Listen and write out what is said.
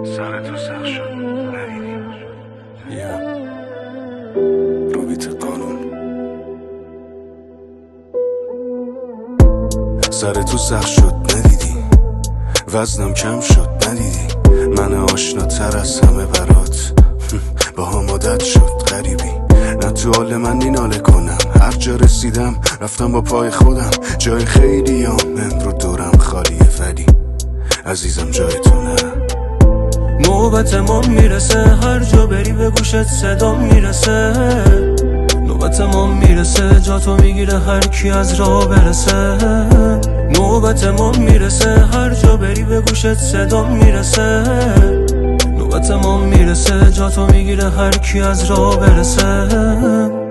سر تو سخت شد ندیدی روبیت قانون سر تو سخت شد ندیدی وزنم کم شد ندیدی من آشناتر از همه برات با هم عادت شد غریبی نه تو حال من نیناله کنم هر جا رسیدم رفتم با پای خودم جای خیلی هم امرو دورم خالیه ولی عزیزم جای تو نه نوبت ما میرسه هر جا بری به گوشت صدا میرسه نوبت ما میرسه جا تو میگیره هر کی از راه برسه نوبت ما میرسه هر جا بری به گوشت صدا میرسه نوبت ما میرسه جا تو میگیره هر کی از راه برسه